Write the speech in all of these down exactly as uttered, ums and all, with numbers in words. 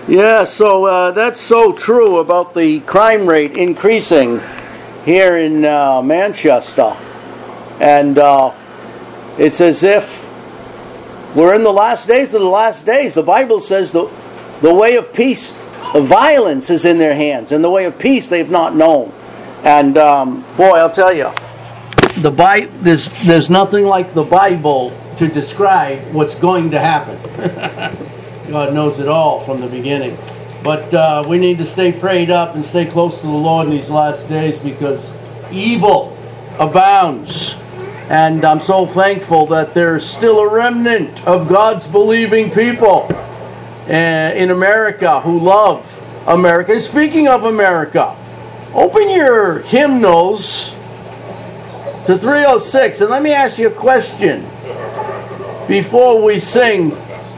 Yeah, so uh, that's so true about the crime rate increasing here in uh, Manchester. And uh, it's as if we're in the last days of the last days. The Bible says the, the way of peace, violence is in their hands, and the way of peace they've not known. And um, boy, I'll tell you, the Bi- there's, there's nothing like the Bible to describe what's going to happen. God knows it all from the beginning. But uh, we need to stay prayed up and stay close to the Lord in these last days, because evil abounds. And I'm so thankful that there's still a remnant of God's believing people uh, in America who love America. And speaking of America, open your hymnals to three oh six, and let me ask you a question before we sing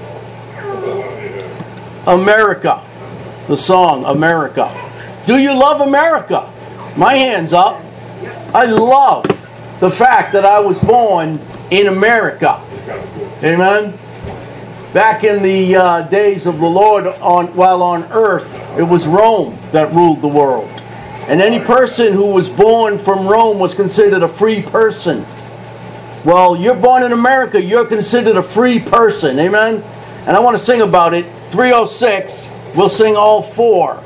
America, the song America. Do you love America? My hand's up. I love the fact that I was born in America. Amen. Back in the uh, days of the Lord, on while on earth, it was Rome that ruled the world. And any person who was born from Rome was considered a free person. Well, you're born in America, you're considered a free person. Amen? And I want to sing about it. three oh six, we'll sing all four.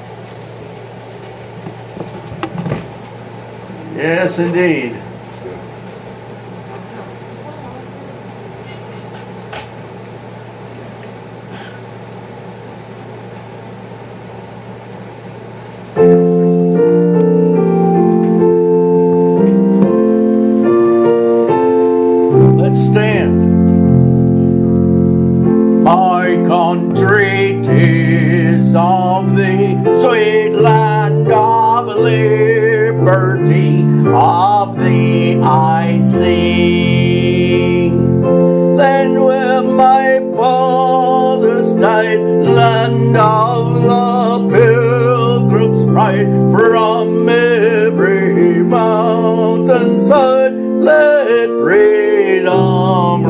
Yes, indeed. Let's stand. My country, 'tis of the sweet land of liberty, of thee I sing. Land where my fathers died, land of the pilgrim's pride, from every mountainside let freedom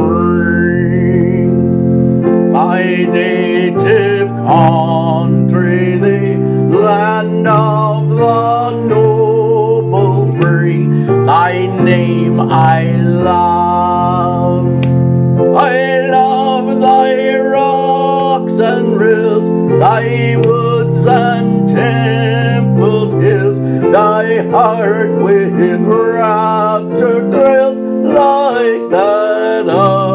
ring. My native country, the land of the noble free, thy name I love. I love thy rocks and rills, thy woods and templed hills, thy heart with rapture thrills like that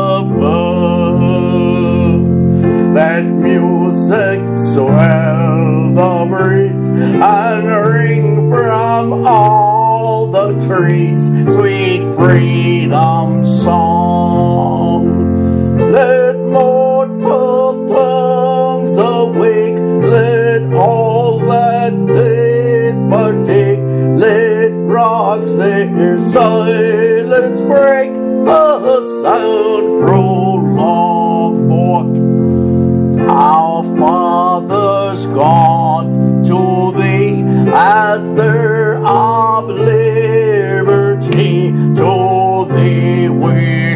above. That music swell the breeze and ring from all the trees, sweet freedom song. Let mortal tongues awake, let all that they partake, let rocks their silence break, the sound prolonged forth. Our fathers gone to thee at their of liberty, to thee we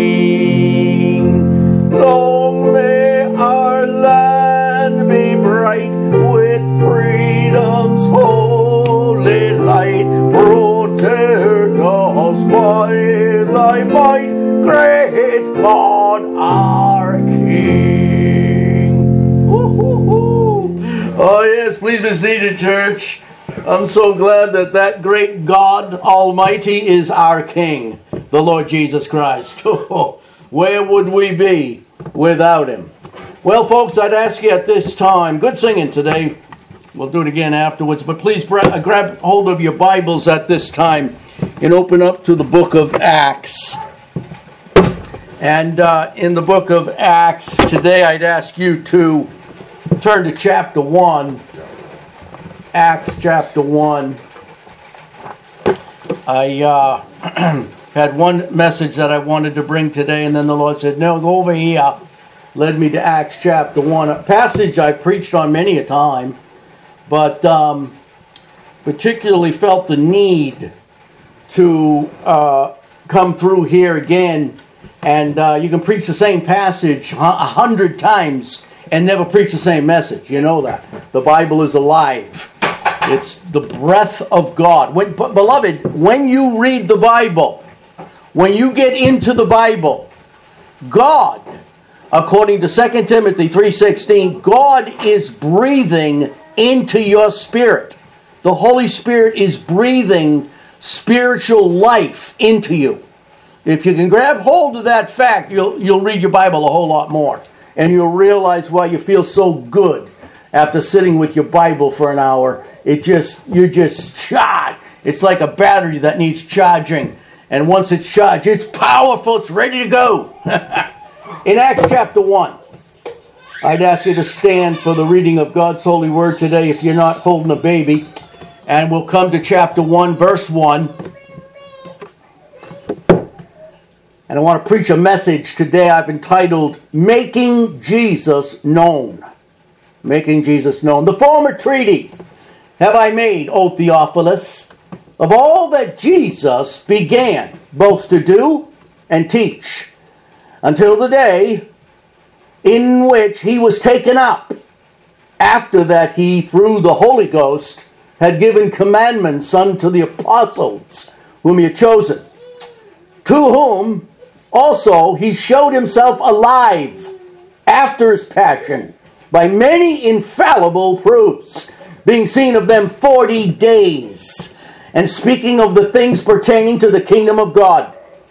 sing. Long may our land be bright with freedom's holy light. Protect us by thy might, great God our King. Woo-hoo-hoo. Oh yes, please be seated, church. I'm so glad that that great God Almighty is our King, the Lord Jesus Christ. Where would we be without Him? Well, folks, I'd ask you at this time, good singing today. We'll do it again afterwards, but please grab hold of your Bibles at this time and open up to the book of Acts. And uh, in the book of Acts today, I'd ask you to turn to chapter one. Acts chapter one. I uh, had one message that I wanted to bring today, and then the Lord said, no, go over here. Led me to Acts chapter one, a passage I preached on many a time, but um, particularly felt the need to uh, come through here again. And uh, you can preach the same passage a hundred times, and never preach the same message. You know that. The Bible is alive. It's the breath of God. When, beloved, when you read the Bible, when you get into the Bible, God, according to Second Timothy three sixteen, God is breathing into your spirit. The Holy Spirit is breathing spiritual life into you. If you can grab hold of that fact, you'll you'll read your Bible a whole lot more. And you'll realize why you feel so good after sitting with your Bible for an hour. It just, you're just charged. It's like a battery that needs charging. And once it's charged, it's powerful. It's ready to go. In Acts chapter one, I'd ask you to stand for the reading of God's holy word today if you're not holding a baby. And we'll come to chapter one, verse one. And I want to preach a message today I've entitled, Making Jesus Known. Making Jesus Known. The former treaty have I made, O Theophilus, of all that Jesus began both to do and teach, until the day in which he was taken up. After that he, through the Holy Ghost, had given commandments unto the apostles whom he had chosen, to whom also he showed himself alive after his passion by many infallible proofs, being seen of them forty days, and speaking of the things pertaining to the kingdom of God.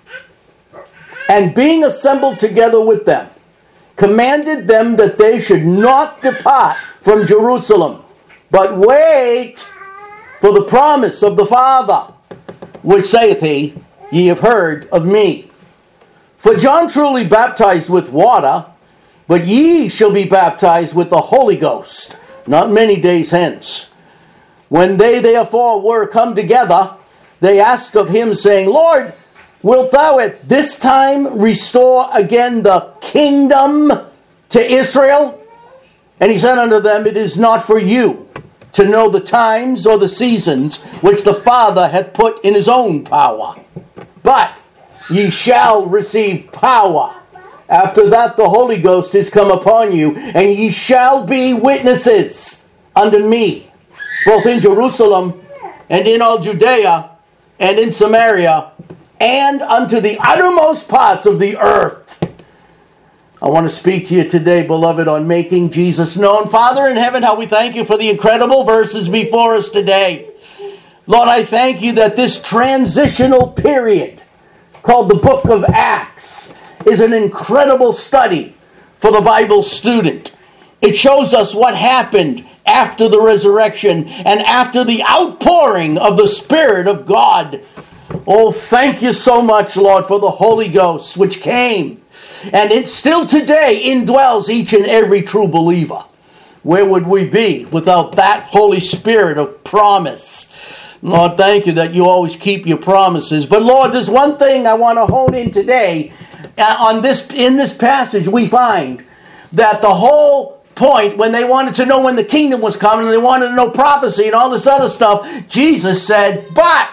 And being assembled together with them, commanded them that they should not depart from Jerusalem, but wait for the promise of the Father, which saith he, Ye have heard of me. For John truly baptized with water, but ye shall be baptized with the Holy Ghost, not many days hence. When they therefore were come together, they asked of him, saying, Lord, wilt thou at this time restore again the kingdom to Israel? And he said unto them, It is not for you to know the times or the seasons which the Father hath put in his own power. But ye shall receive power. After that the Holy Ghost is come upon you, and ye shall be witnesses unto me, both in Jerusalem and in all Judea and in Samaria, and unto the uttermost parts of the earth. I want to speak to you today, beloved, on making Jesus known. Father in heaven, how we thank you for the incredible verses before us today. Lord, I thank you that this transitional period called the book of Acts is an incredible study for the Bible student. It shows us what happened after the resurrection and after the outpouring of the Spirit of God. Oh, thank you so much, Lord, for the Holy Ghost which came. And it still today indwells each and every true believer. Where would we be without that Holy Spirit of promise? Lord, thank you that you always keep your promises. But Lord, there's one thing I want to hone in today. Uh, on this, in this passage we find that the whole point, when they wanted to know when the kingdom was coming, and they wanted to know prophecy and all this other stuff, Jesus said, but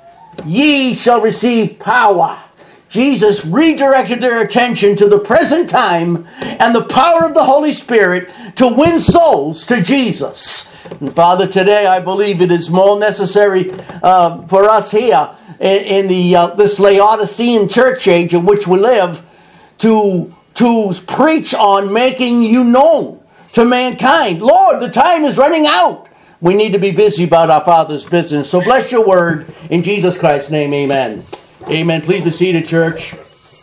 ye shall receive power. Jesus redirected their attention to the present time and the power of the Holy Spirit to win souls to Jesus. And Father, today I believe it is more necessary uh, for us here in, in the uh, this Laodicean church age in which we live to, to preach on making you known to mankind. Lord, the time is running out. We need to be busy about our Father's business. So bless your word in Jesus Christ's name, amen. Amen. Please be seated, church.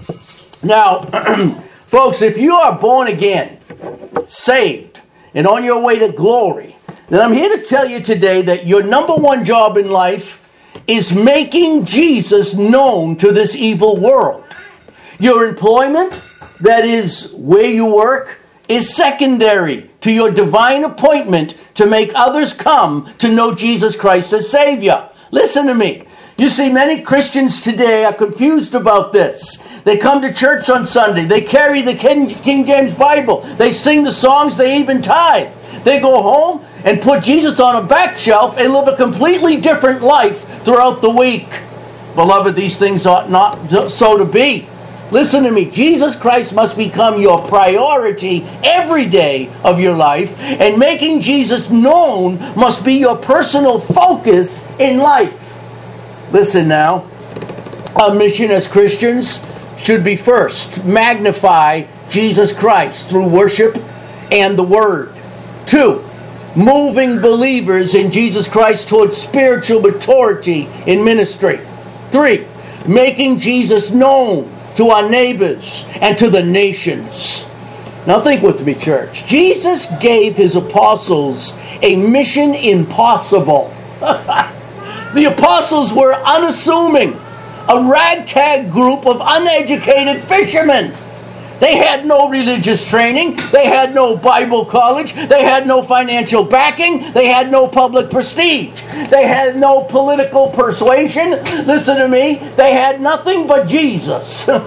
Now, folks, if you are born again, saved, and on your way to glory, then I'm here to tell you today that your number one job in life is making Jesus known to this evil world. Your employment, that is where you work, is secondary to your divine appointment to make others come to know Jesus Christ as Savior. Listen to me. You see, many Christians today are confused about this. They come to church on Sunday. They carry the King James Bible. They sing the songs. They even tithe. They go home and put Jesus on a back shelf and live a completely different life throughout the week. Beloved, these things ought not so to be. Listen to me. Jesus Christ must become your priority every day of your life, and making Jesus known must be your personal focus in life. Listen now. Our mission as Christians should be first, magnify Jesus Christ through worship and the Word. Two, moving believers in Jesus Christ towards spiritual maturity in ministry. Three, making Jesus known to our neighbors and to the nations. Now think with me, church. Jesus gave his apostles a mission impossible. The apostles were unassuming, a ragtag group of uneducated fishermen. They had no religious training. They had no Bible college. They had no financial backing. They had no public prestige. They had no political persuasion. Listen to me. They had nothing but Jesus. They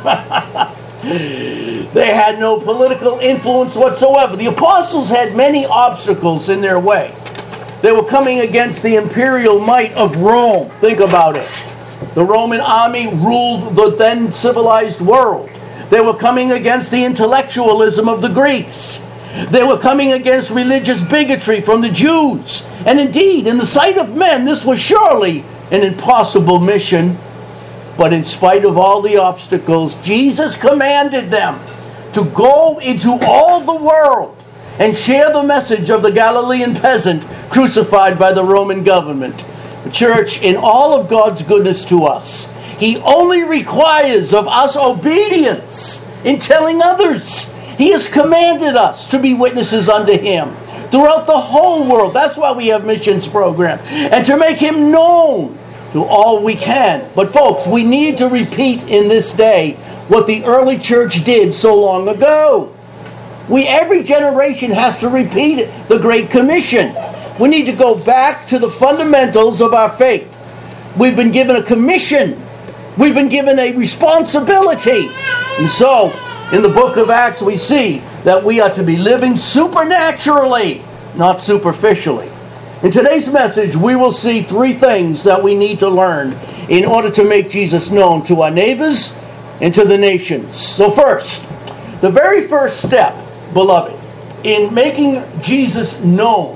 had no political influence whatsoever. The apostles had many obstacles in their way. They were coming against the imperial might of Rome. Think about it. The Roman army ruled the then civilized world. They were coming against the intellectualism of the Greeks. They were coming against religious bigotry from the Jews. And indeed, in the sight of men, this was surely an impossible mission. But in spite of all the obstacles, Jesus commanded them to go into all the world and share the message of the Galilean peasant crucified by the Roman government. Church, in all of God's goodness to us, He only requires of us obedience in telling others. He has commanded us to be witnesses unto Him throughout the whole world. That's why we have missions program. And to make Him known to all we can. But folks, we need to repeat in this day what the early church did so long ago. We, every generation has to repeat it, the Great Commission. We need to go back to the fundamentals of our faith. We've been given a commission. We've been given a responsibility. And so, in the book of Acts, we see that we are to be living supernaturally, not superficially. In today's message, we will see three things that we need to learn in order to make Jesus known to our neighbors and to the nations. So first, the very first step, beloved, in making Jesus known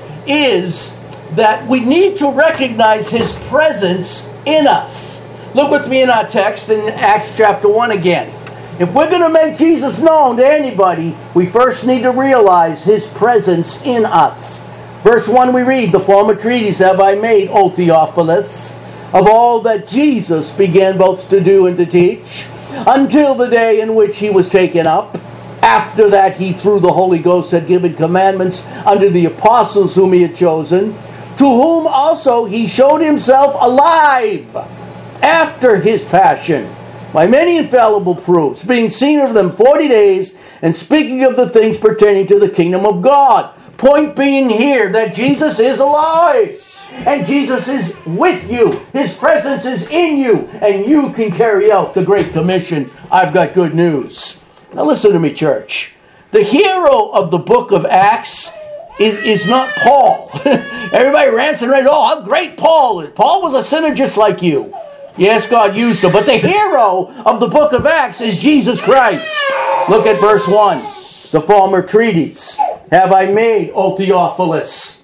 is that we need to recognize His presence in us. Look with me in our text in Acts chapter one again. If we're going to make Jesus known to anybody, we first need to realize His presence in us. Verse one we read, "The former treatise have I made, O Theophilus, of all that Jesus began both to do and to teach, until the day in which He was taken up. After that He through the Holy Ghost had given commandments unto the apostles whom He had chosen, to whom also He showed Himself alive after His passion, by many infallible proofs, being seen of them forty days, and speaking of the things pertaining to the kingdom of God." Point being here that Jesus is alive, and Jesus is with you. His presence is in you, and you can carry out the Great Commission. I've got good news. Now listen to me, church. The hero of the book of Acts is, is not Paul. Everybody rants and raves, oh, how great Paul is. Paul was a sinner just like you. Yes, God used him. But the hero of the book of Acts is Jesus Christ. Look at verse one. "The former treatise have I made, O Theophilus,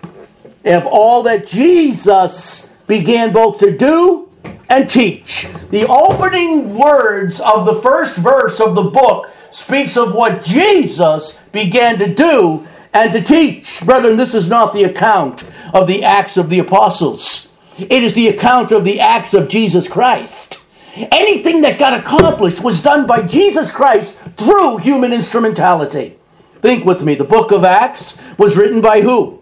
of all that Jesus began both to do and teach." The opening words of the first verse of the book speaks of what Jesus began to do and to teach. Brethren, this is not the account of the Acts of the Apostles. It is the account of the acts of Jesus Christ. Anything that got accomplished was done by Jesus Christ through human instrumentality. Think with me. The book of Acts was written by who?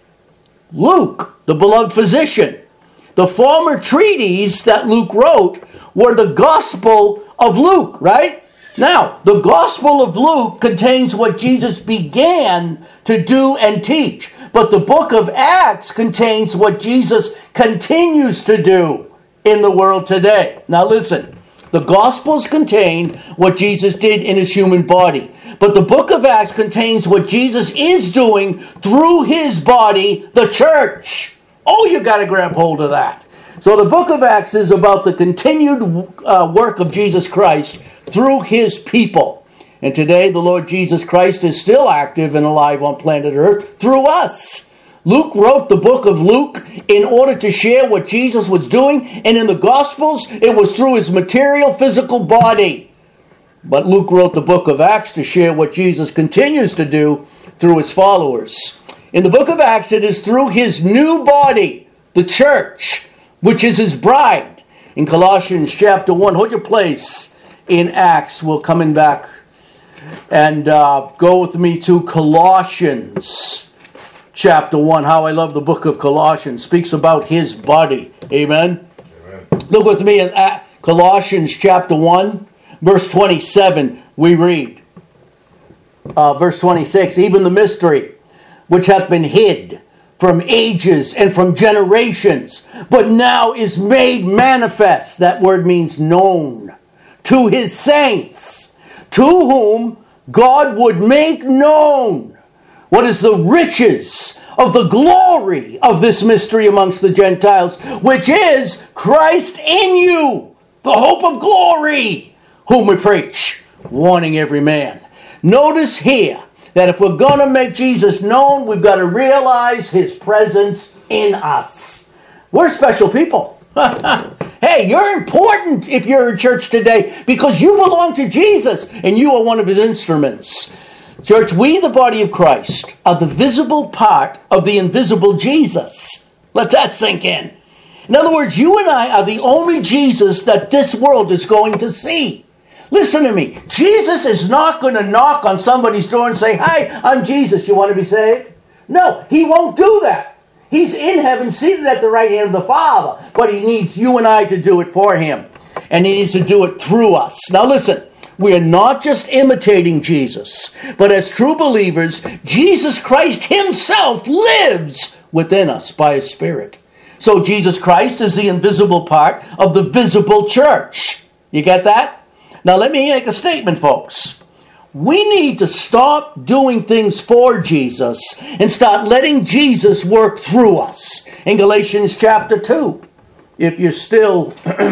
Luke, the beloved physician. The former treatise that Luke wrote were the Gospel of Luke, right? Now, the Gospel of Luke contains what Jesus began to do and teach. But the book of Acts contains what Jesus continues to do in the world today. Now listen, the Gospels contain what Jesus did in His human body. But the book of Acts contains what Jesus is doing through His body, the church. Oh, you got to grab hold of that. So the book of Acts is about the continued uh, work of Jesus Christ through his people. And today the Lord Jesus Christ is still active and alive on planet Earth through us. Luke wrote the book of Luke in order to share what Jesus was doing, and in the Gospels it was through his material physical body. But Luke wrote the book of Acts to share what Jesus continues to do through his followers. In the book of Acts it is through his new body, the church, which is his bride. In Colossians chapter one, hold your place in Acts. We're coming back and uh, go with me to Colossians chapter one. How I love the book of Colossians. Speaks about his body. Amen? Amen. Look with me in uh, Colossians chapter one, verse twenty-seven. We read, uh, verse twenty-six, even the mystery which hath been hid from ages and from generations, but now is made manifest. That word means known. To his saints, to whom God would make known what is the riches of the glory of this mystery amongst the Gentiles, which is Christ in you, the hope of glory, whom we preach, warning every man. Notice here that if we're going to make Jesus known, we've got to realize his presence in us. We're special people. Hey, you're important if you're in church today because you belong to Jesus and you are one of his instruments. Church, we, the body of Christ, are the visible part of the invisible Jesus. Let that sink in. In other words, you and I are the only Jesus that this world is going to see. Listen to me. Jesus is not going to knock on somebody's door and say, "Hi, I'm Jesus. You want to be saved?" No, he won't do that. He's in heaven, seated at the right hand of the Father. But he needs you and I to do it for him. And he needs to do it through us. Now listen, we are not just imitating Jesus, but as true believers, Jesus Christ himself lives within us by his Spirit. So Jesus Christ is the invisible part of the visible church. You get that? Now let me make a statement, folks. We need to stop doing things for Jesus and start letting Jesus work through us. In Galatians chapter two, if you're still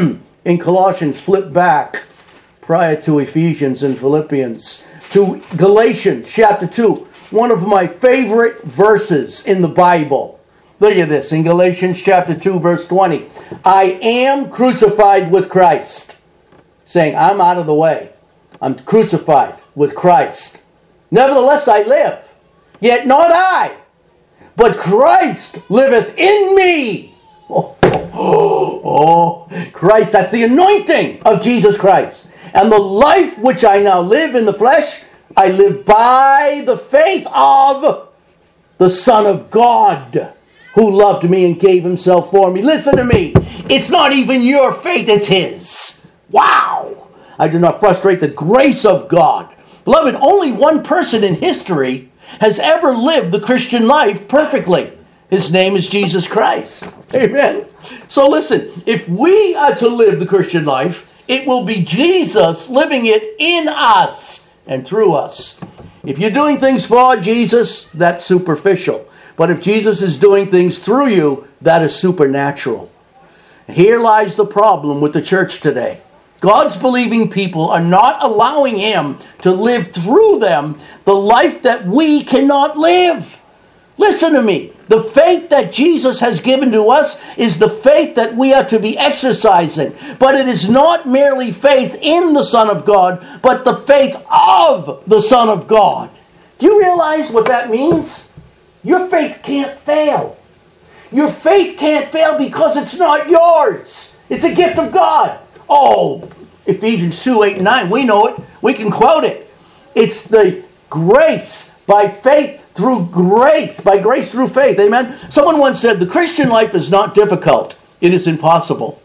in Colossians, flip back prior to Ephesians and Philippians to Galatians chapter two, one of my favorite verses in the Bible. Look at this in Galatians chapter two, verse twenty. I am crucified with Christ. Saying, I'm out of the way. I'm crucified with Christ. Nevertheless I live, yet not I, but Christ liveth in me. Oh, oh, oh, Christ, that's the anointing of Jesus Christ. And the life which I now live in the flesh, I live by the faith of the Son of God, who loved me and gave himself for me. Listen to me. It's not even your faith, it's his. Wow! I do not frustrate the grace of God. Beloved, only one person in history has ever lived the Christian life perfectly. His name is Jesus Christ. Amen. So listen, if we are to live the Christian life, it will be Jesus living it in us and through us. If you're doing things for Jesus, that's superficial. But if Jesus is doing things through you, that is supernatural. Here lies the problem with the church today. God's believing people are not allowing him to live through them the life that we cannot live. Listen to me. The faith that Jesus has given to us is the faith that we are to be exercising. But it is not merely faith in the Son of God, but the faith of the Son of God. Do you realize what that means? Your faith can't fail. Your faith can't fail because it's not yours. It's a gift of God. Oh, Ephesians two, eight, and nine, we know it. We can quote it. It's the grace by faith through grace, by grace through faith. Amen? Someone once said, the Christian life is not difficult. It is impossible.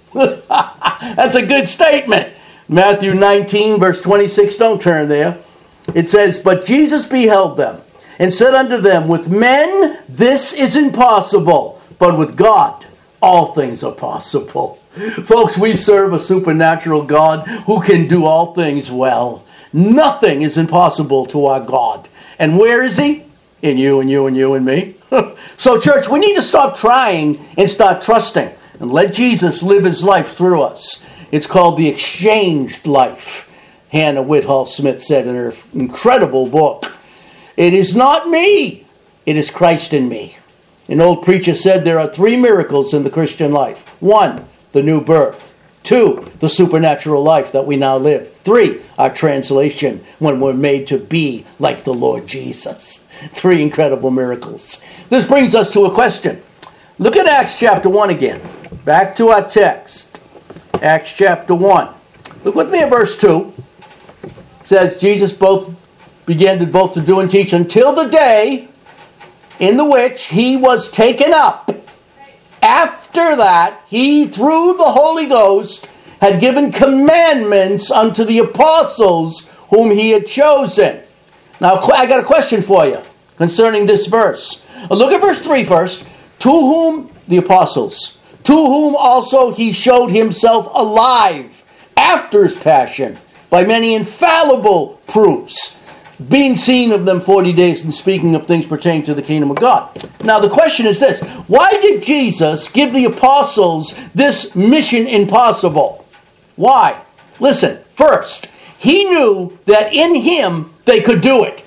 That's a good statement. Matthew nineteen, verse twenty-six, don't turn there. It says, but Jesus beheld them and said unto them, with men this is impossible, but with God all things are possible. Folks, we serve a supernatural God who can do all things well. Nothing is impossible to our God. And where is he? In you and you and you and me. So, church, we need to stop trying and start trusting and let Jesus live his life through us. It's called the exchanged life. Hannah Whitall Smith said in her incredible book. It is not me. It is Christ in me. An old preacher said there are three miracles in the Christian life. One, the new birth. Two, the supernatural life that we now live. Three, our translation when we're made to be like the Lord Jesus. Three incredible miracles. This brings us to a question. Look at Acts chapter one again. Back to our text. Acts chapter one. Look with me at verse two. It says, Jesus both began to both to do and teach until the day in the which he was taken up. After that, he, through the Holy Ghost, had given commandments unto the apostles whom he had chosen. Now, I got a question for you concerning this verse. Look at verse three first. To whom, the apostles, to whom also he showed himself alive after his passion by many infallible proofs, being seen of them forty days and speaking of things pertaining to the kingdom of God. Now the question is this: why did Jesus give the apostles this mission impossible? Why? Listen, first, he knew that in him they could do it.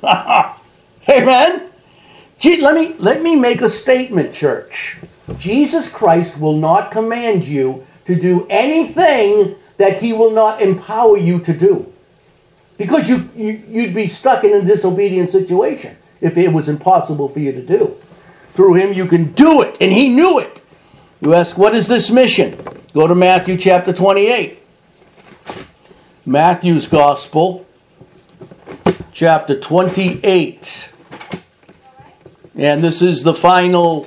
Amen? Gee, let me, let me make a statement, church. Jesus Christ will not command you to do anything that he will not empower you to do. Because you, you, you'd be stuck in a disobedient situation if it was impossible for you to do. Through him you can do it, and he knew it. You ask, what is this mission? Go to Matthew chapter twenty-eight. Matthew's Gospel, chapter twenty-eight. And this is the final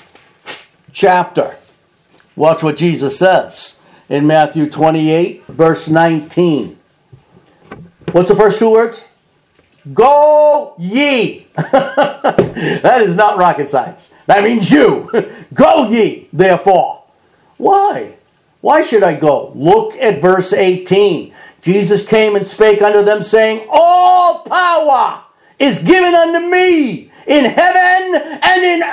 chapter. Watch what Jesus says in Matthew twenty-eight, verse nineteen. What's the first two words? Go ye. That is not rocket science. That means you. Go ye, therefore. Why? Why should I go? Look at verse eighteen. Jesus came and spake unto them, saying, all power is given unto me in heaven and in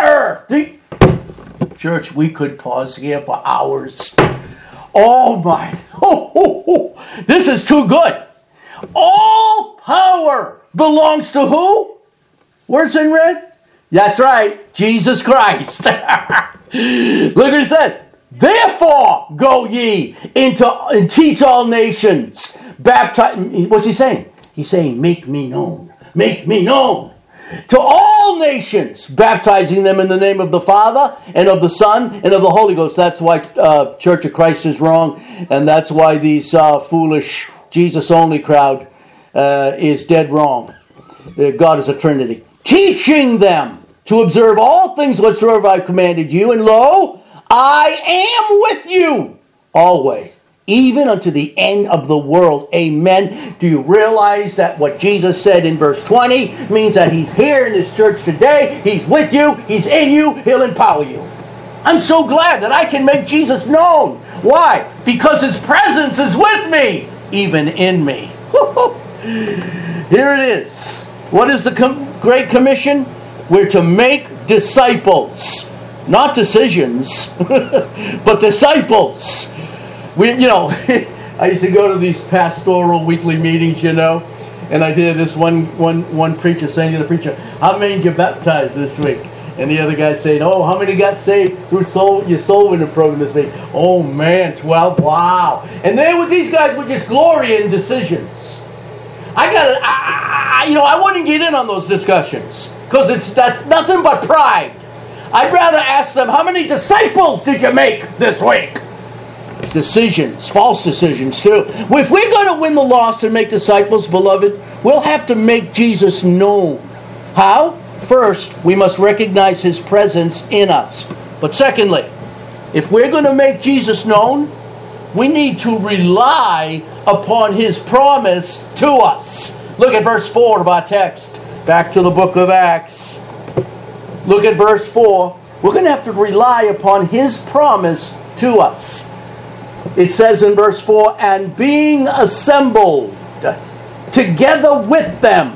earth. Church, we could pause here for hours. Oh my. Oh, oh, oh. This is too good. All power belongs to who? Words in red? That's right, Jesus Christ. Look what it said. Therefore go ye into and teach all nations. Baptize. What's he saying? He's saying, make me known. Make me known. To all nations, baptizing them in the name of the Father and of the Son and of the Holy Ghost. That's why uh, Church of Christ is wrong, and that's why these uh, foolish Jesus-only crowd uh, is dead wrong. Uh, God is a Trinity. Teaching them to observe all things whatsoever I commanded you, and lo, I am with you always, even unto the end of the world. Amen. Do you realize that what Jesus said in verse twenty means that he's here in this church today, he's with you, he's in you, he'll empower you. I'm so glad that I can make Jesus known. Why? Because his presence is with me, even in me. Here it is. What is the com- Great Commission? We're to make disciples. Not decisions, but disciples. We, you know, I used to go to these pastoral weekly meetings, you know, and I'd hear this one, one, one preacher saying to the preacher, how many did you baptize this week? And the other guy saying, oh, how many got saved through soul, your soul winning program this week? Oh, man, twelve, wow. And then with these guys would just glory in decisions. I got to, I, I, you know, I wouldn't get in on those discussions because it's that's nothing but pride. I'd rather ask them, how many disciples did you make this week? Decisions, false decisions too. If we're going to win the lost and make disciples, beloved, we'll have to make Jesus known. How? First, we must recognize his presence in us. But secondly, if we're going to make Jesus known, we need to rely upon his promise to us. Look at verse four of our text. Back to the book of Acts. Look at verse four. We're going to have to rely upon his promise to us. It says in verse four, and being assembled together with them.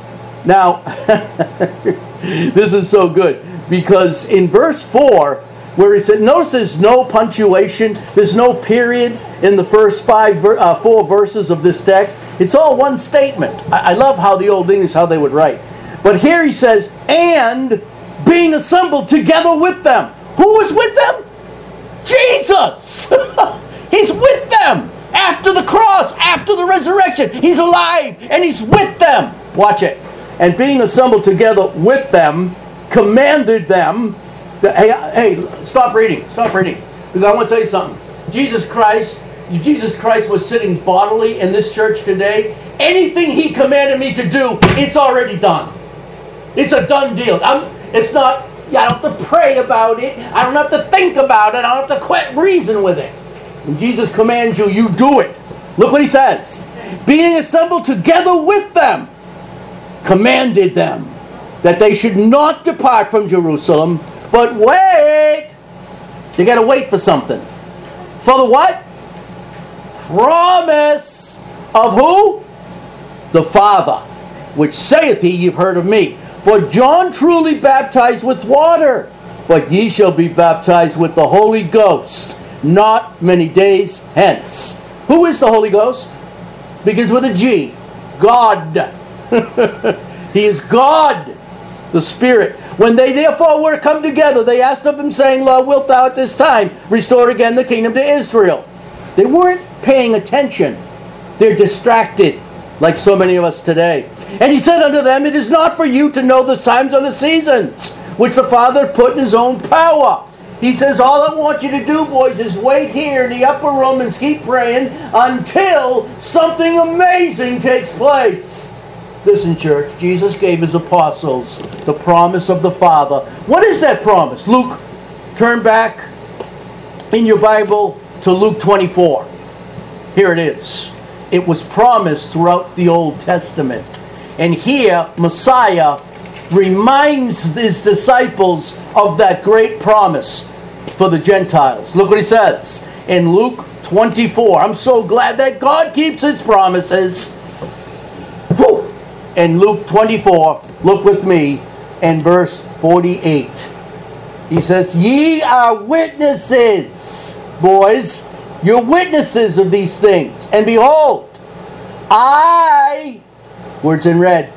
Now, this is so good, because in verse four, where he said, notice there's no punctuation, there's no period in the first five, uh, four verses of this text. It's all one statement. I, I love how the Old English, how they would write. But here he says, and being assembled together with them. Who was with them? Jesus! He's with them after the cross, after the resurrection. He's alive and he's with them. Watch it. And being assembled together with them, commanded them. That, hey, hey, stop reading. Stop reading. Because I want to tell you something. Jesus Christ, if Jesus Christ was sitting bodily in this church today, anything he commanded me to do, it's already done. It's a done deal. I'm, it's not, I don't have to pray about it. I don't have to think about it. I don't have to quit reason with it. When Jesus commands you, you do it. Look what he says. Being assembled together with them, commanded them that they should not depart from Jerusalem, but wait. They got to wait for something. For the what? Promise of who? The Father, which saith he, you've heard of me. For John truly baptized with water, but ye shall be baptized with the Holy Ghost not many days hence. Who is the Holy Ghost? Begins with a G. God. He is God, the Spirit. When they therefore were come together, they asked of him, saying, Lord, wilt thou at this time restore again the kingdom to Israel? They weren't paying attention. They're distracted, like so many of us today. And he said unto them, it is not for you to know the times or the seasons, which the Father put in his own power. He says, all I want you to do, boys, is wait here in the upper room and keep praying until something amazing takes place. Listen, church, Jesus gave his apostles the promise of the Father. What is that promise? Luke, turn back in your Bible to Luke twenty-four. Here it is. It was promised throughout the Old Testament. And here, Messiah reminds his disciples of that great promise for the Gentiles. Look what he says in Luke twenty-four. I'm so glad that God keeps his promises. Whew. In Luke twenty-four, look with me in verse forty-eight. He says, ye are witnesses, boys. You're witnesses of these things. And behold, I, words in red,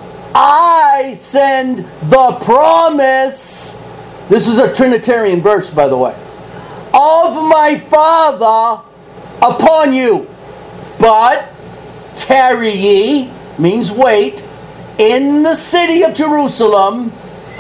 I send the promise. This is a Trinitarian verse, by the way. Of my Father upon you. But tarry ye, means wait, in the city of Jerusalem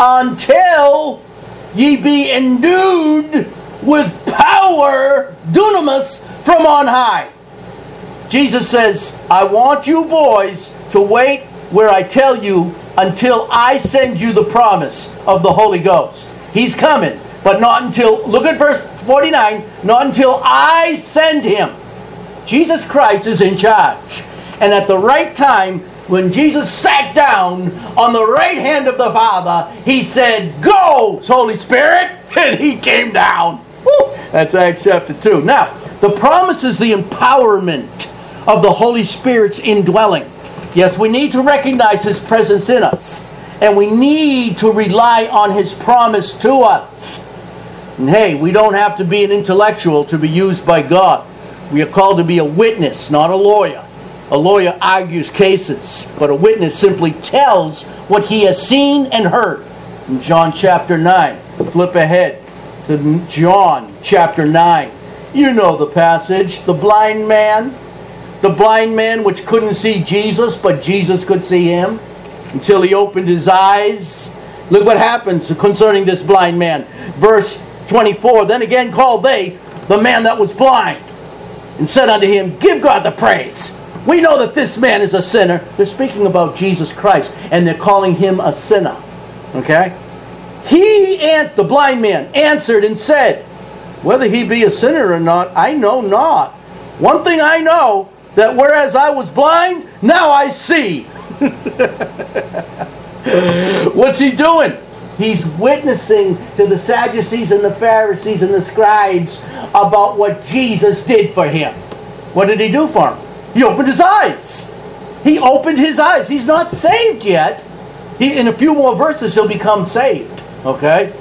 until ye be endued with power, dunamis, from on high. Jesus says, I want you boys to wait where I tell you until I send you the promise of the Holy Ghost. He's coming, but not until, look at verse forty-nine, not until I send him. Jesus Christ is in charge. And at the right time, when Jesus sat down on the right hand of the Father, he said, go, Holy Spirit, and he came down. Woo! That's Acts chapter two. Now, the promise is the empowerment of the Holy Spirit's indwelling. Yes, we need to recognize his presence in us. And we need to rely on his promise to us. And hey, we don't have to be an intellectual to be used by God. We are called to be a witness, not a lawyer. A lawyer argues cases, but a witness simply tells what he has seen and heard. In John chapter nine, flip ahead to John chapter nine. You know the passage, the blind man. The blind man which couldn't see Jesus, but Jesus could see him until he opened his eyes. Look what happens concerning this blind man. Verse twenty-four, then again called they the man that was blind, and said unto him, give God the praise. We know that this man is a sinner. They're speaking about Jesus Christ, and they're calling him a sinner. Okay? He, and the blind man, answered and said, whether he be a sinner or not, I know not. One thing I know, that whereas I was blind, now I see. What's he doing? He's witnessing to the Sadducees and the Pharisees and the scribes about what Jesus did for him. What did he do for him? He opened his eyes. He opened his eyes. He's not saved yet. He, in a few more verses, he'll become saved. Okay?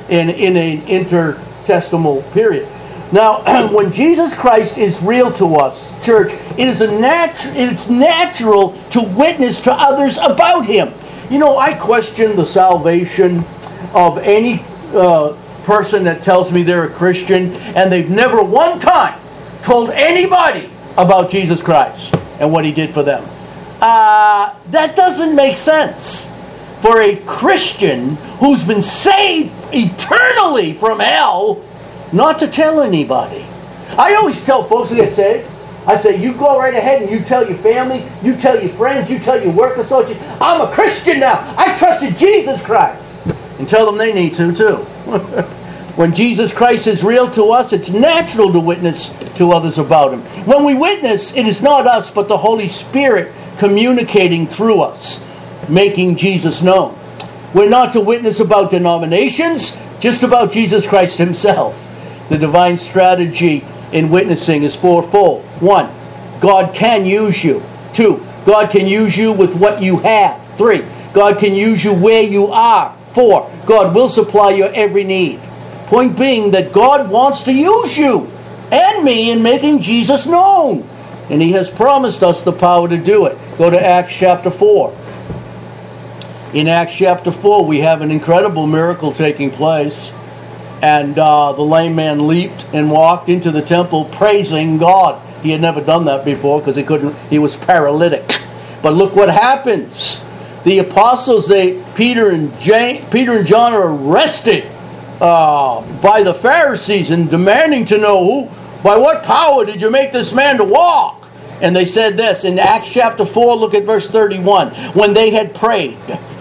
in, in an intertestamental period. Now, when Jesus Christ is real to us, church, it is a natu- it's natural to witness to others about Him. You know, I question the salvation of any uh, person that tells me they're a Christian and they've never one time told anybody about Jesus Christ and what He did for them. Uh, that doesn't make sense. For a Christian who's been saved eternally from hell, not to tell anybody. I always tell folks who get saved, I say, you go right ahead and you tell your family, you tell your friends, you tell your work associates, I'm a Christian now. I trusted Jesus Christ. And tell them they need to too. When Jesus Christ is real to us, it's natural to witness to others about Him. When we witness, it is not us, but the Holy Spirit communicating through us, making Jesus known. We're not to witness about denominations, just about Jesus Christ Himself. The divine strategy in witnessing is fourfold. One, God can use you. Two, God can use you with what you have. Three, God can use you where you are. Four, God will supply your every need. Point being that God wants to use you and me in making Jesus known. And He has promised us the power to do it. Go to Acts chapter four. In Acts chapter four, we have an incredible miracle taking place. And uh, the lame man leaped and walked into the temple praising God. He had never done that before because he couldn't. He was paralytic. But look what happens. The apostles, they Peter and James, Peter and John are arrested uh, by the Pharisees and demanding to know who, by what power did you make this man to walk? And they said this in Acts chapter four. Look at verse thirty-one. When they had prayed.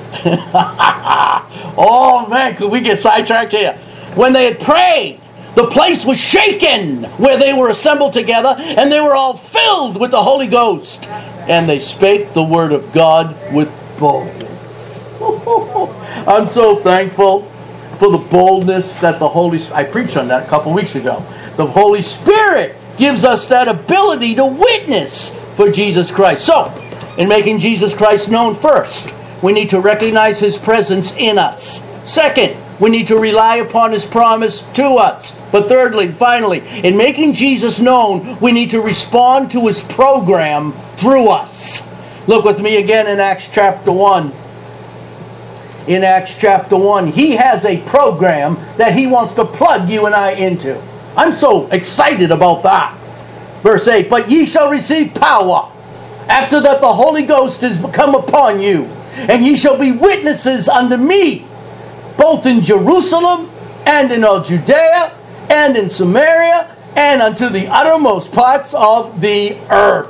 Oh man, could we get sidetracked here? When they had prayed, the place was shaken where they were assembled together, and they were all filled with the Holy Ghost. And they spake the word of God with boldness. I'm so thankful for the boldness that the Holy Spirit, I preached on that a couple weeks ago. The Holy Spirit gives us that ability to witness for Jesus Christ. So, in making Jesus Christ known, first, we need to recognize His presence in us. Second, we need to rely upon His promise to us. But thirdly, finally, in making Jesus known, we need to respond to His program through us. Look with me again in Acts chapter one. In Acts chapter one, He has a program that He wants to plug you and I into. I'm so excited about that. Verse eight, but ye shall receive power. After that the Holy Ghost is come upon you, and ye shall be witnesses unto me, both in Jerusalem, and in all Judea, and in Samaria, and unto the uttermost parts of the earth.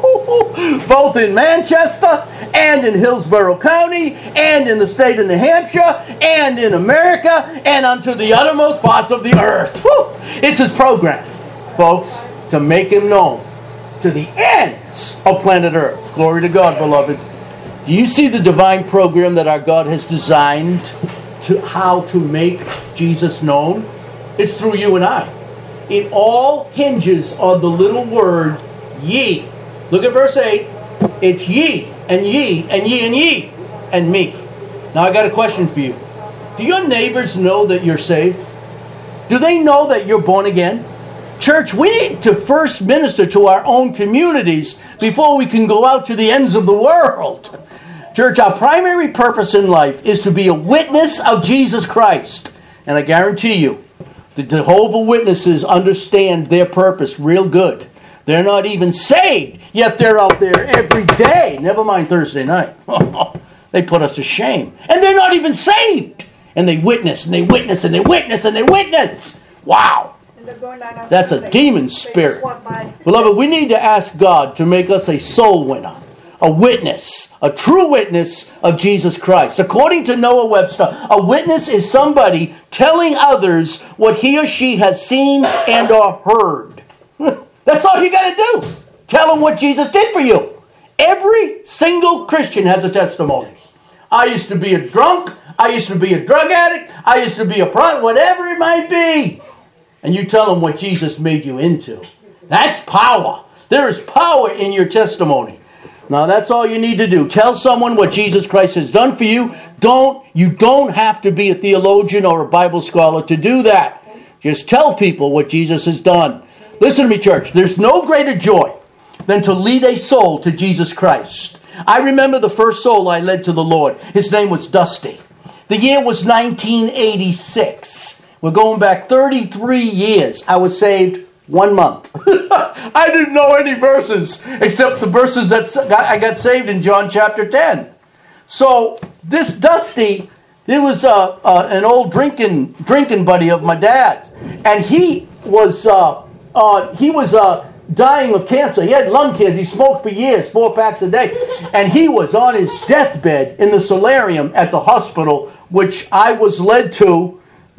Both in Manchester, and in Hillsborough County, and in the state of New Hampshire, and in America, and unto the uttermost parts of the earth. It's His program, folks, to make Him known to the ends of planet Earth. Glory to God, beloved. Do you see the divine program that our God has designed to how to make Jesus known? It's through you and I. It all hinges on the little word ye. Look at verse eight. It's ye and ye and ye and ye and me. Now I got a question for you. Do your neighbors know that you're saved? Do they know that you're born again? Church, we need to first minister to our own communities before we can go out to the ends of the world. Church, our primary purpose in life is to be a witness of Jesus Christ. And I guarantee you, the Jehovah Witnesses understand their purpose real good. They're not even saved, yet they're out there every day. Never mind Thursday night. They put us to shame. And they're not even saved. And they witness, and they witness, and they witness, and they witness. Wow. That's a demon spirit. Beloved, we need to ask God to make us a soul winner. A witness, a true witness of Jesus Christ. According to Noah Webster, a witness is somebody telling others what he or she has seen and or heard. That's all you got to do. Tell them what Jesus did for you. Every single Christian has a testimony. I used to be a drunk. I used to be a drug addict. I used to be a pro, whatever it might be. And you tell them what Jesus made you into. That's power. There is power in your testimony. Now that's all you need to do. Tell someone what Jesus Christ has done for you. don't, you don't have to be a theologian or a Bible scholar to do that. Just tell people what Jesus has done. Listen to me, church. There's no greater joy than to lead a soul to Jesus Christ. I remember the first soul I led to the Lord. His name was Dusty. The year was nineteen eighty-six. We're going back thirty-three years. I was saved one month. I didn't know any verses except the verses that I got saved in John chapter ten. So this Dusty, it was uh, uh, an old drinking drinking buddy of my dad's, and he was uh, uh, he was uh, dying of cancer. He had lung cancer. He smoked for years, four packs a day, and he was on his deathbed in the solarium at the hospital, which I was led to,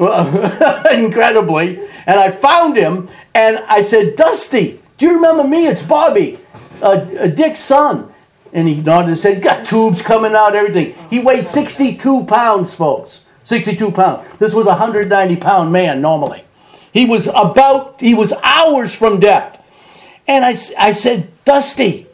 uh, incredibly. And I found him, and I said, "Dusty, do you remember me? It's Bobby, uh, uh, Dick's son." And he nodded and said, "Got tubes coming out, everything." He weighed sixty-two pounds, folks. sixty-two pounds. This was a one hundred ninety pound man normally. He was about, he was hours from death. And I, I said, "Dusty,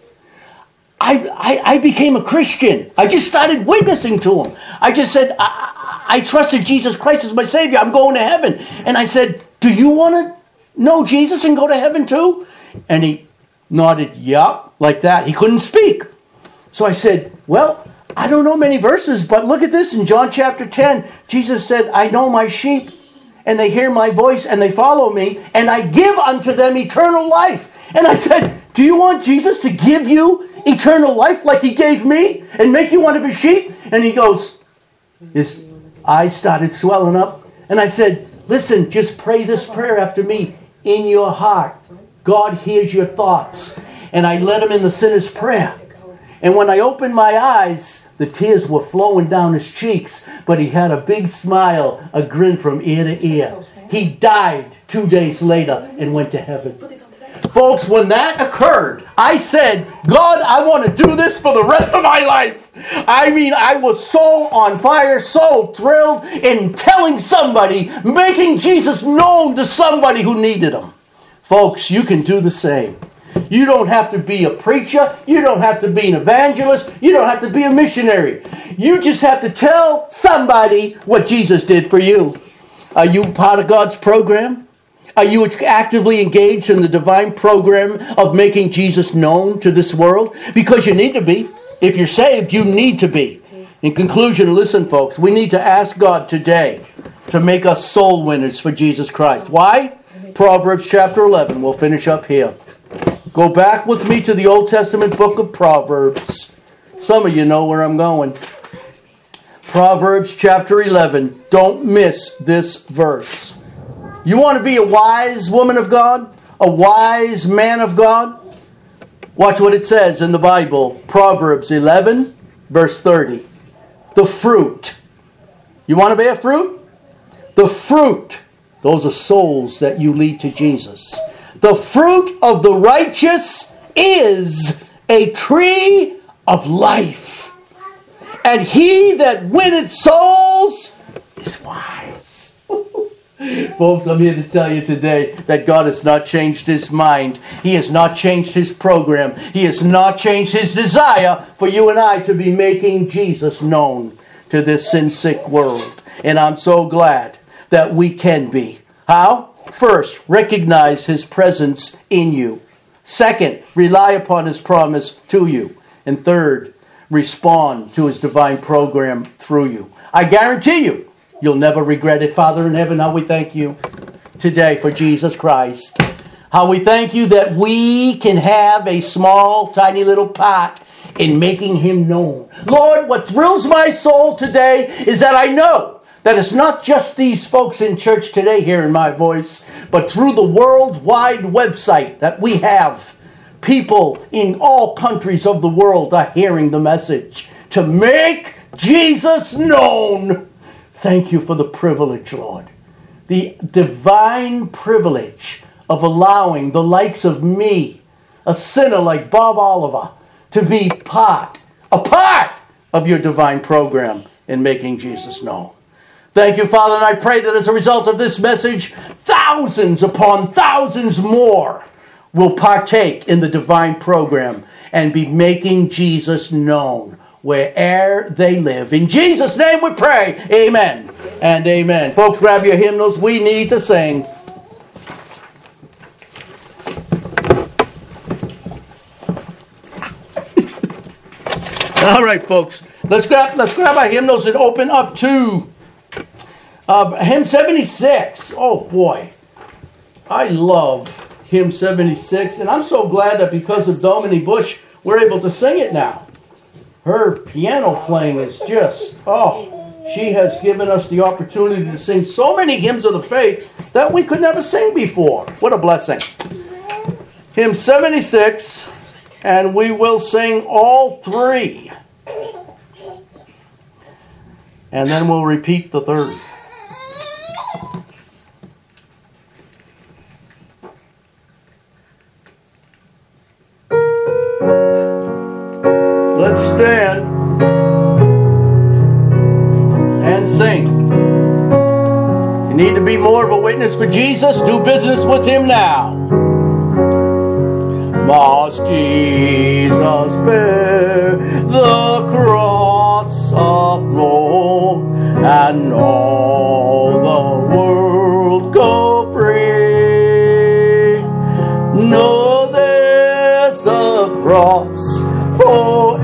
I, I, I became a Christian. I just started witnessing to him. I just said, I, I trusted Jesus Christ as my Savior. I'm going to heaven." And I said, "Do you want to know Jesus and go to heaven too?" And he nodded, "Yup," like that. He couldn't speak. So I said, "Well, I don't know many verses, but look at this. In John chapter ten, Jesus said, 'I know my sheep, and they hear my voice, and they follow me, and I give unto them eternal life.'" And I said, "Do you want Jesus to give you eternal life like he gave me and make you one of his sheep?" And he goes, his eyes started swelling up. And I said, "Listen, just pray this prayer after me in your heart. God hears your thoughts." And I led him in the sinner's prayer. And when I opened my eyes, the tears were flowing down his cheeks, but he had a big smile, a grin from ear to ear. He died two days later and went to heaven. Folks, when that occurred, I said, "God, I want to do this for the rest of my life." I mean, I was so on fire, so thrilled in telling somebody, making Jesus known to somebody who needed him. Folks, you can do the same. You don't have to be a preacher. You don't have to be an evangelist. You don't have to be a missionary. You just have to tell somebody what Jesus did for you. Are you part of God's program? Are you actively engaged in the divine program of making Jesus known to this world? Because you need to be. If you're saved, you need to be. In conclusion, listen, folks, we need to ask God today to make us soul winners for Jesus Christ. Why? Proverbs chapter eleven. We'll finish up here. Go back with me to the Old Testament book of Proverbs. Some of you know where I'm going. Proverbs chapter eleven. Don't miss this verse. You want to be a wise woman of God? A wise man of God? Watch what it says in the Bible. Proverbs eleven, verse thirty. The fruit. You want to bear fruit? The fruit. Those are souls that you lead to Jesus. The fruit of the righteous is a tree of life, and he that winneth souls is wise. Folks, I'm here to tell you today that God has not changed his mind. He has not changed his program. He has not changed his desire for you and I to be making Jesus known to this sin-sick world. And I'm so glad that we can be. How? First, recognize his presence in you. Second, rely upon his promise to you. And third, respond to his divine program through you. I guarantee you, you'll never regret it. Father in heaven, how we thank you today for Jesus Christ. How we thank you that we can have a small, tiny little part in making him known. Lord, what thrills my soul today is that I know that it's not just these folks in church today hearing my voice, but through the worldwide website that we have, people in all countries of the world are hearing the message to make Jesus known. Thank you for the privilege, Lord. The divine privilege of allowing the likes of me, a sinner like Bob Oliver, to be part, a part of your divine program in making Jesus known. Thank you, Father, and I pray that as a result of this message, thousands upon thousands more will partake in the divine program and be making Jesus known. where'er they live. In Jesus' name we pray. Amen and amen. Folks, grab your hymnals. We need to sing. All right, folks. Let's grab, let's grab our hymnals and open up to uh, hymn seventy-six. Oh, boy. I love hymn seventy-six. And I'm so glad that because of Dominique Bush, we're able to sing it now. Her piano playing is just, oh, she has given us the opportunity to sing so many hymns of the faith that we could never sing before. What a blessing. Hymn seventy-six, and we will sing all three. And then we'll repeat the third. Let's stand and sing. You need to be more of a witness for Jesus? Do business with Him now. Must Jesus bear the cross alone, and all the world go free? No, there's a cross for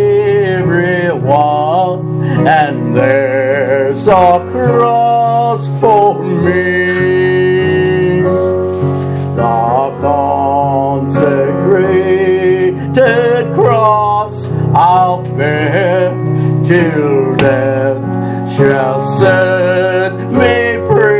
everyone, and there's a cross for me. The consecrated cross I'll bear till death shall set me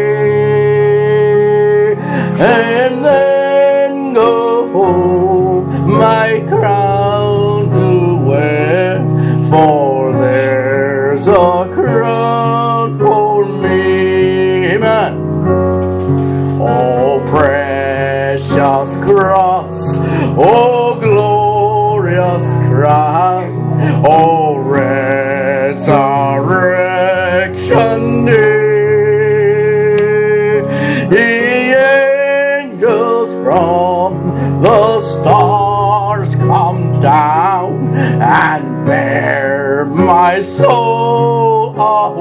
free, and then go home my crown to wear, for there's a crown for me. Amen. Oh, precious cross, oh, glorious crown, oh, resurrection day. The angels from the stars come down and bear my soul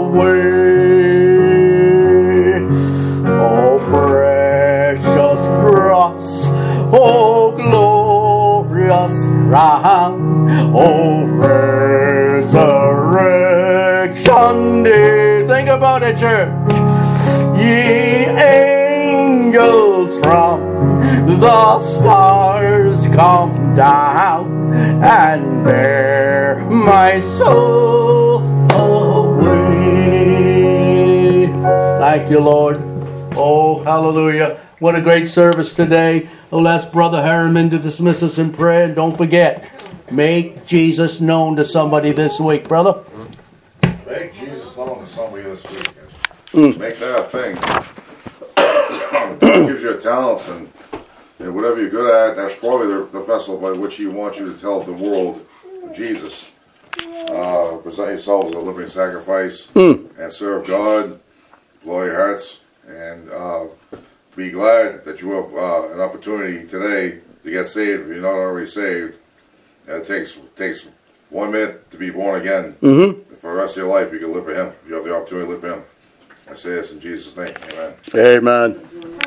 away. Oh, precious cross, oh, glorious crown, oh, resurrection day. Think about it, church. Ye angels from the stars come down and bear my soul away. Thank you, Lord. Oh, hallelujah. What a great service today. I'll ask Brother Harriman to dismiss us in prayer. And don't forget, make Jesus known to somebody this week, brother. Make Jesus known to somebody this week. Mm. Make that a thing. God gives you talents, and, and whatever you're good at, that's probably the, the vessel by which He wants you to tell the world of Jesus. Uh, present yourselves as a living sacrifice mm. and serve God. Blow your hearts, and uh, be glad that you have uh, an opportunity today to get saved if you're not already saved. And it takes takes one minute to be born again. Mm-hmm. For the rest of your life, you can live for Him. You have the opportunity to live for Him. I say this in Jesus' name. Amen. Amen.